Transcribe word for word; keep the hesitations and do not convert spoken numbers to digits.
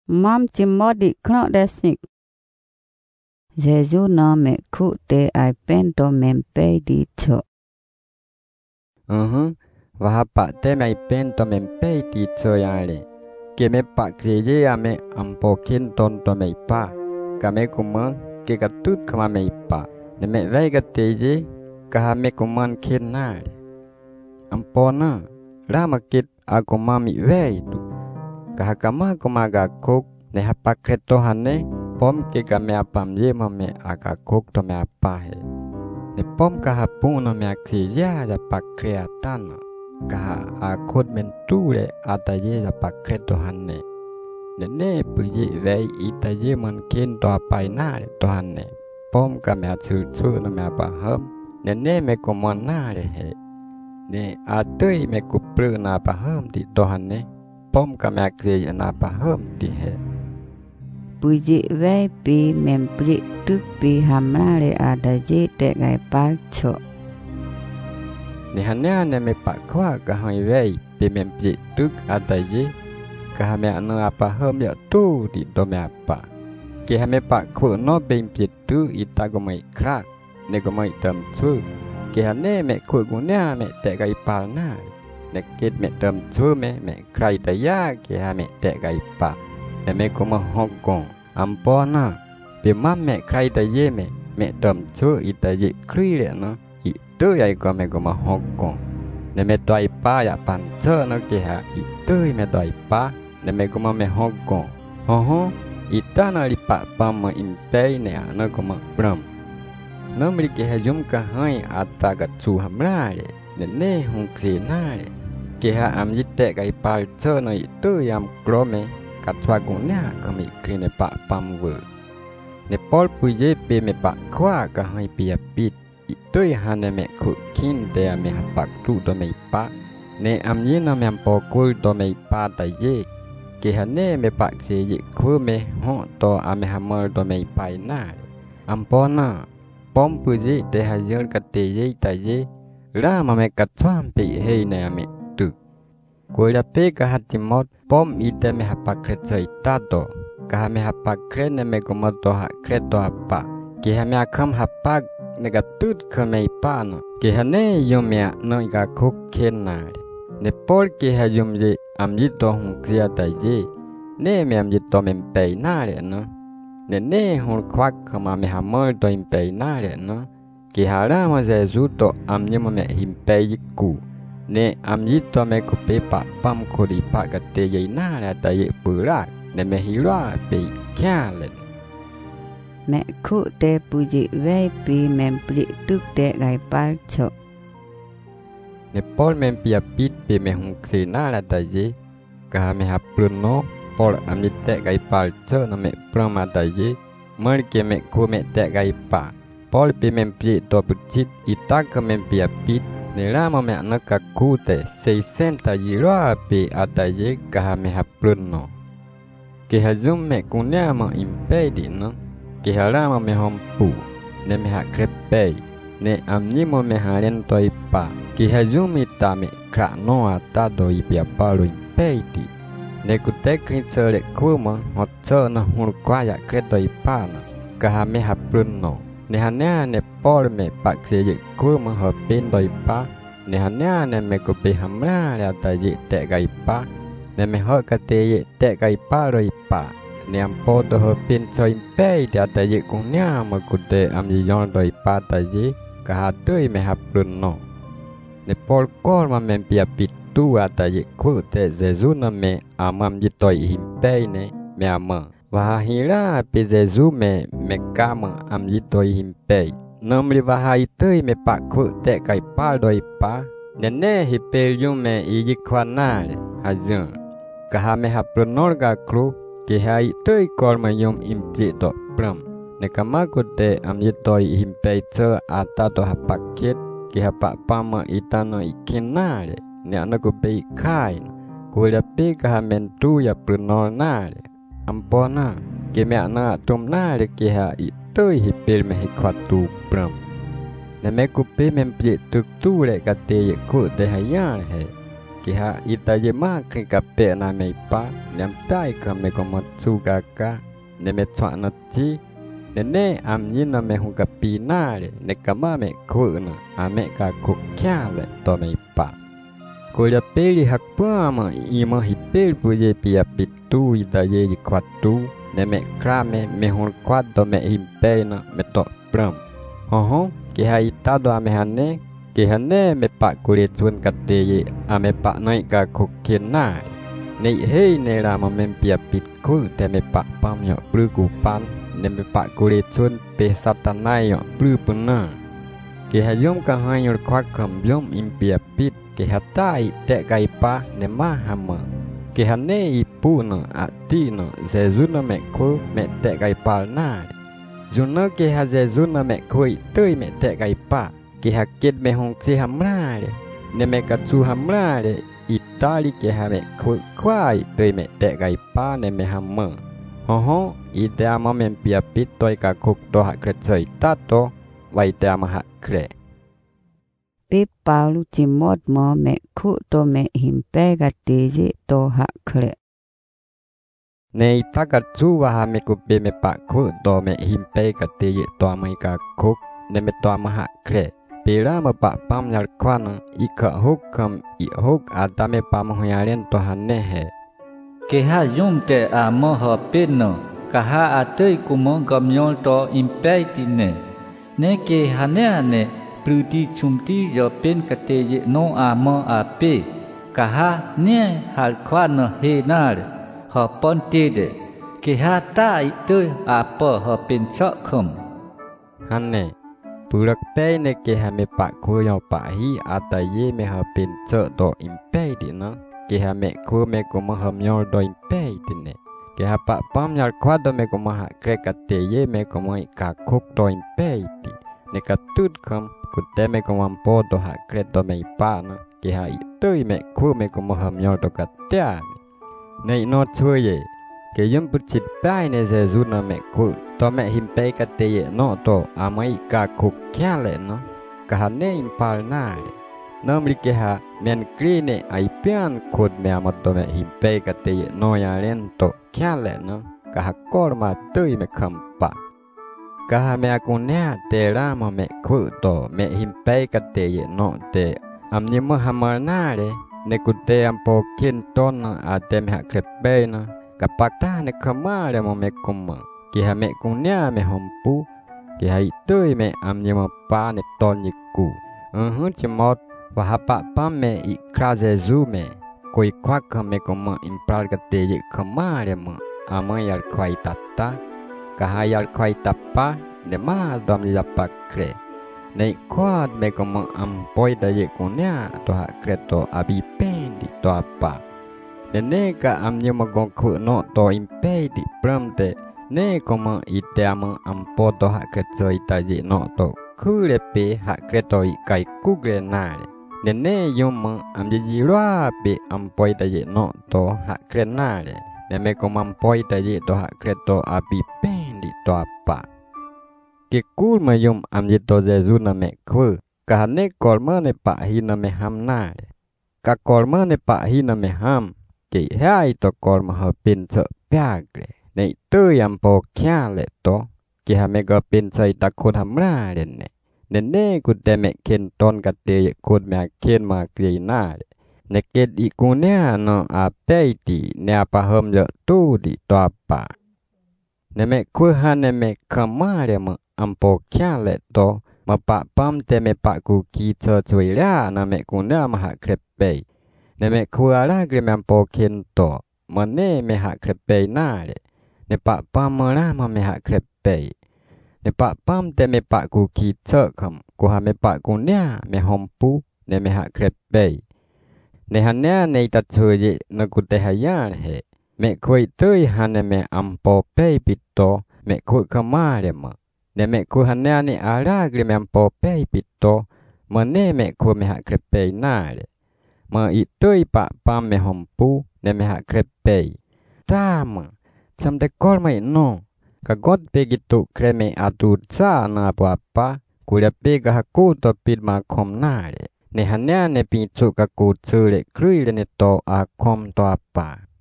Mam chimodi knok desnik. Jesu no me ku te ai pento mempe di cho. Uh-huh. Vahapa te me pento mempe di cho yale. Ke me pak seje ame ampo kin ton to me pa. Kame kumang ke katut kama me pa. Ne me vai ka teje ka me kuman kin na. Ampo na rama kit aku mami vai tu. Ka kama kumaga kok ne hapak kreto hane pom ke kame apam ye mame aga kok to me apa he. Ne pom ka hapung no me akseja ja pak kreatana. Ka akod menture ataje ja pak kreto hane. Ne ne puji vai itaje man kin to apai na to hane. Pom kame atsu tsu no me apa ham. Ne ne me kuman na he. Ne atui me kupru na apa ham di to hane. Pom kame akseja na apa ham di he. Puji vai pi mempli tuk pi hamla le ada je te gai pal cho. Ni hanya ne me pak kwa ka hai vai pi mempli tuk ada je ka hame anu apa hem ya tu di do me apa. Ke hame pak khu no be mempli tu ita go mai kra ne go mai tam chu. Ke hane me khu gu nya me te gai pal na. Ne kit me tam chu me me krai ta ya ke hame te gai pa. Ne me ko ma hok kong ampona pe mam me krai ta ye me me tam chu ita ye kri le no i tu yai ko me ko ma hok kong ne me toi pa ya pan che no ke ha i tu me toi pa ne me ko ma me hok kong ho ho ita na li pa pa ma in pe ne na ko ma bram no mi ke ha jum ka hai ata ga chu hamra le ne ne hong si na le ke ha am yitte kai pa che no i tu yam kro me katwa guna kami krine pa pamwe ne pol puje pe me pa kwa ka hai pia pit itoi hane me khu kin te me hapak tu to me pa ne am yin na me po kul to me pa ta ye ke hane me pa se ye khu me ho to ame hamar to me pa na am po na pom puje te ha yer ka te ye ta ye ra ma me katwam pe he ne me tu ko la pe ka hatimot pom ite me hapak kret tato ka me hapak kret ne me komoto ha kret to apa ke ha me akam hapak ne ga tut kame pa no ke ha ne yomya no ga khok ken na ne pol ke ha yum je am ji to hu kria ta je ne me am ji to men pe na le no ne ne hu khwak kama me ha mo to im pe na le no ke ha ra ma je zu to am ni mo me him pe ku ne am yi to me ko pe pa pam ko di pa ka te ye na la ta ye pu ra ne me hi ra pe kya le Me ku te puji vai pi mempli tuk te gai pal cho. ne pol men pia pit pe me hung se na la ta ye ka me ha prun no pol am yi te gai pal cho no me prama ta ye mer ke me ko me te gai pa pol pe men pi to puchit ita ka men pia pit ne la ma me na ka ku te sei sen ta yi ra pe ata ye ka me ha prun no ke ha zum me ku nya ma im pe di no ke ha la ma me hom pu ne me ha krep pe ne am ni mo me ha len toi pa ke ha zum mi ta me kra no ata do i pia pa lo im pe di ne ku te kri che le ku ma hot che na hu kwa ya kre toi pa na ka ha me ha prun no ne ha nya ne pol me pak se ye ku ma ho pin doi pa ne ha nya ne me ko pe hamra la ta ye te gai pa ne me ho ka te ye te gai pa roi pa ne am po to ho pin choi pe ta ta ye ku nya ma ku te am yi yon doi pa ta ye ka ha tui me ha prun no ne pol kol ma men pia pit tu ata ye ku te jesu na me amam yi toi him pe ne me ama wa hi ra pe jesu me me ka ma am yi toi him pe nam li wa hai tui me pa ku te kai pa doi pa ne ne hi pe yu me i yi kwa na le ha jun ka ha me ha prun no ga kru ke hai tui kol ma yum im pi to pram ne kama ku te am yi toi him pe che ata to ha paket ke ha pa pa ma itano ikin na le ne ana ku pe khai ku la pe ka ha men tu ya prun no na le ampona ke me ana tum na le ke ha i tui hi pel me hi khwat tu pram ne me ku pe men pi tuk tu le ka te ye ku te ha ya he kiha itaje ma krika pe na me pa nem pai ka me ko mat su ka ka ne me tswa na chi ne ne am yin na me hu ka pi na le ne ka ma me khu na a me ka khu kya le to me pa ko ya pe li hak pa ma i ma hi pe pu je pi a pi tu itaje ji kwat tu ne me kra me me hu kwat do me him pe na me to pram ho ho kiha ita do a me hanne kehane me pa kulit sun kate ye ame pa nai ka khokin na nei hei ne ra ma mem pia pit ku te me pa pam yo pru ku pan ne me pa kulit sun pe satanai yo pru puna ke ha yom ka ha yor khwak kam yom im pia pit ke ha tai te kai pa ne ma hama ke hane i pu no ati no jesu na me ku me te kai pa na juna ke ha jesu na me ku tui me te kai pa ke hakit me hong si hamra le ne me katsu hamra le itali ke ha me khu kwai tui me te gai pa ne me hamma ho ho i te ma men pia pit toi ka khuk to ha kret sei ta to vai te ma ha kre pe paulu ti mod mo me khu to me him pe ga te je to ha kre nei ta katsu wa ha me ku pe me pa khu to me him pe ka te je to mai ka khuk ne me to ma ha kre Pera ma pa pam yar kwana i ka hok kam i hok atame pam hoyaren to hanne he ke ha yum te a mo ho pinno ka ha atei kumo gamyol to impei tine ne ke hane ane pruti chumti yo pen kate ye no a mo a pe ka ha ne hal kwana he nar ho pon te de ke ha ta i te a po ho pin cho khum hanne Purak pe ne ke ha me pa ko yo pa hi ata ye me ha pin cho do impe di no ke ha me ko me ko ma ha myo do impe di ne ke ha pa pam yar kwa do me ko ma ha kre ka te ye me ko ma ka khok do impe di ne ka tut kam ku te me ko ma po do ha kre do me pa no ke ha i tui me ko me ko ma ha myo do ka ta nei no chue ye ke yum put chit pai ne je zu na me ko to me him pe ka te ye no to amai ka khuk kya le no ka ha ne impal na nam ri ke ha men kri ne ai pian khod me am to me him pe ka te ye no ya len to kya le no ka ha kor ma tui me kham pa ka ha me ku ne te ra ma me khu to me him pe ka te ye no te am ni mo ha ma na le ne ku te am po kin ton a te me ha krep be na ka pak ta ne khama le mo me kum ki ha me kun nya me hom pu ki ha tui me am ni mo pa ne ton ni ku uh hu chi mot wa ha pa pa me i kra jesu me koi kwak ka me ko ma impal ka te ye khama le mo ama yar khwai tatta ka ha yar khwai tappa ne ma dom li pa kre nei kwat me ko ma am poi da ye kun nya to ha kre to abi pen di to pa ne ne ka am ni mo gong khu no to impe di pram te ne ko ma i te am am po to ha kre choi ta ye no to khu le pe ha kre to i kai ku gre na le ne ne yum ma am ji ji ra pe am poi ta ye no to ha kre na le ne me ko mam poi ta ye to ha kre to abi pen di to pa ke kul ma yum am ji to jesu na me khu ka ne kol ma ne pa hi na me ham na le ka kol ma ne pa hi na me ham ke hai to kol ma ha pin so pya gre nei tu yam po kya le to ke ha me go pin sai ta ko tham ra le ne ne ne ku te me ken ton ka te ye ko me ken ma kri na le ne ke di ku ne no a pe ti ne pa hom yo tu di to pa ne me ku ha ne me khama le ma am po kya le to ma pa pam te me pa ku ki cho chui ra na me ku na ma ha krep pe ne me ku ara gre me am po ken to ma ne me ha krep pe na le ne pa pam ma ra ma me ha krep pe ne pa pam te me pa ku ki cho kham ku ha me pa ku nya me hom pu ne me ha krep pe ne ha ne ne ta chu ye na ku te ha ya he me khoi tui ha ne me am po pe pi to me khu khama le ma ne me khu ha ne ne ara gre me am po pe pi to ma ne me khu me ha krep pe na le ma i tui pa pam me hom pu ne me ha krep pe ta ma cham de kor mai no ka god pe gitu kreme atu cha na pa pa ku le pe ga ku to pit ma khom na le Ni hanya ne pintu ka kut sule krui le ne to a kom to apa.